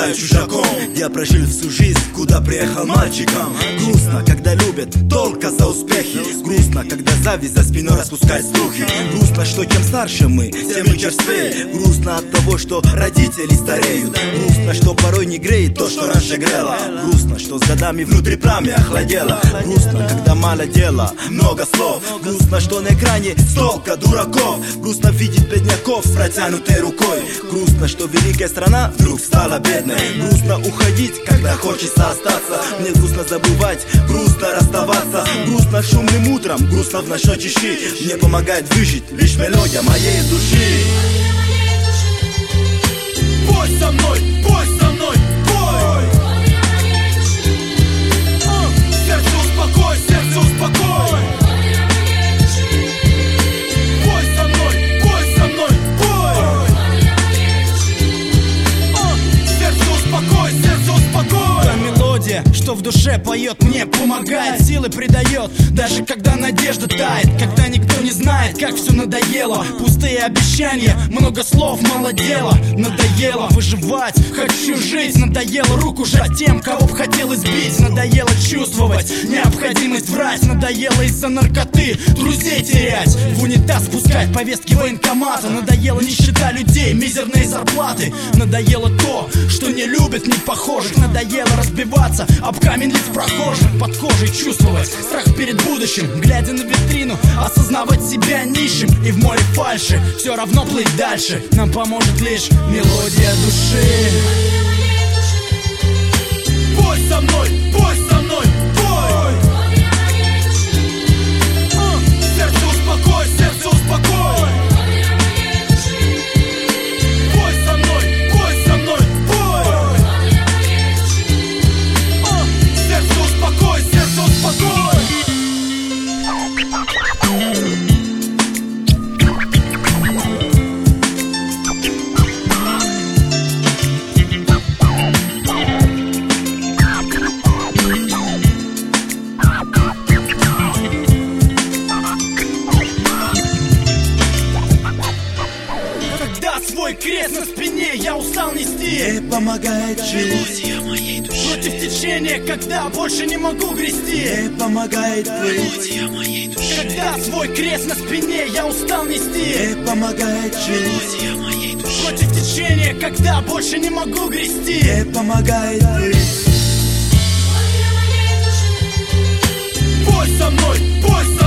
стаю чужаком. Я прожил всю жизнь, куда приехал мальчиком. Грустно, когда любят только за успехи. Грустно, когда зависть за спиной распускает слухи. Грустно, что чем старше мы, тем мы черствее. Грустно от того, что родители стареют. Грустно, что порой не греет то, что раньше грело. Грустно, что с годами внутри пламя охладело. Грустно, когда мало дела, много слов. Грустно, что на экране столько дураков. Грустно видеть бедняков с протянутой рукой. Грустно, что великая страна вдруг стала бедной. Грустно уходить, когда хочется остаться. Мне грустно забывать, грустно расставаться. Грустно шумным утром, грустно в ночной тиши. Мне помогает выжить лишь мелодия моей души. Пой со мной, пой со мной, пой. Сердце успокой, сердце успокой. Пой со мной, пой со мной, пой. Сердце успокой, сердце успокой. Та мелодия, что в душе поет, мне помогает, силы придает, даже когда надежда тает. Когда никто не знает, как все надоело. Пустые обещания, много слов, мало дела. Надоело выживать, хочу жить. Надоело руку жать тем, кого б хотел избить. Надоело чувствовать необходимость врать. Надоело из-за наркоты друзей терять, в унитаз спускать повестки военкомата. Надоело нищета людей, мизерные зарплаты. Надоело то, что не любят непохожих. Надоело разбиваться об камень лиц прохожих. Под кожей чувствовать страх перед будущим, глядя на витрину, осознавать себя нищим. И в море фальши все равно плыть дальше нам поможет лишь мелодия души. Пой со мной, пой со мной, пой. Сердце успокой, сердце успокой. Пой со мной, пой со мной, пой. Сердце успокой, сердце успокой. Свой крест на спине я устал нести. Мне помогает жить мелодия моей души. Против течения, когда больше не могу грести. Мне помогает плыть мелодия моей души. Когда свой крест на спине я устал нести. Мне помогает жить мелодия моей души. Против течения, когда больше не могу грести. Мне помогает плыть. Пой со мной, пой со мной.